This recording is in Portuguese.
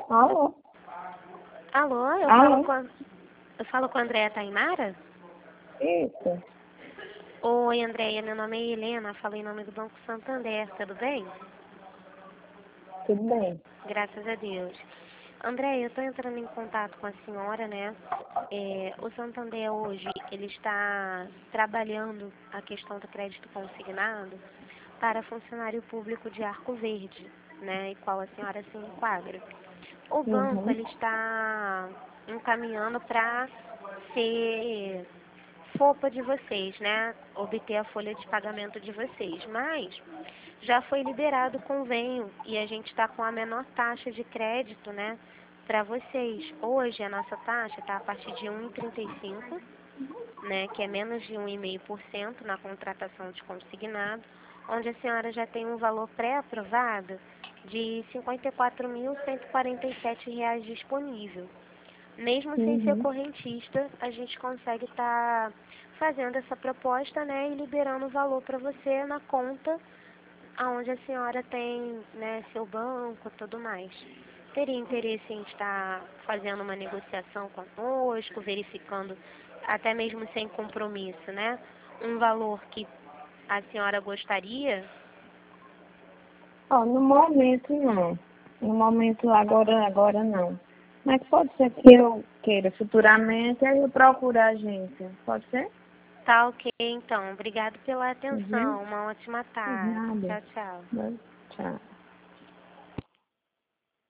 Alô? Alô, Alô? eu falo com a Andréia Tainara? Isso. Oi, Andréia, meu nome é Helena, falo em nome do Banco Santander, tudo bem? Tudo bem. Graças a Deus. Andréia, eu estou entrando em contato com a senhora, né? O Santander hoje, ele está trabalhando a questão do crédito consignado para funcionário público de Arco Verde, né? E qual a senhora se enquadra. O banco, Uhum. ele está encaminhando para ser FOPA de vocês, né? Obter a folha de pagamento de vocês. Mas já foi liberado o convênio e a gente está com a menor taxa de crédito, né? Para vocês. Hoje a nossa taxa está a partir de 1,35, né? Que é menos de 1,5% na contratação de consignado, onde a senhora já tem um valor pré-aprovado de R$ 54.147 disponível. Mesmo sem ser Uhum. correntista, a gente consegue estar fazendo essa proposta, né, e liberando o valor para você na conta aonde a senhora tem, né, seu banco e tudo mais. Teria interesse em estar fazendo uma negociação conosco, verificando, até mesmo sem compromisso, né, um valor que a senhora gostaria? Ó, no momento não. No momento agora não. Mas pode ser que eu queira futuramente, aí eu procuro a agência. Pode ser? Tá ok, então. Obrigado pela Uhum. atenção. Uma ótima De tarde. nada. Tchau, tchau. Tchau.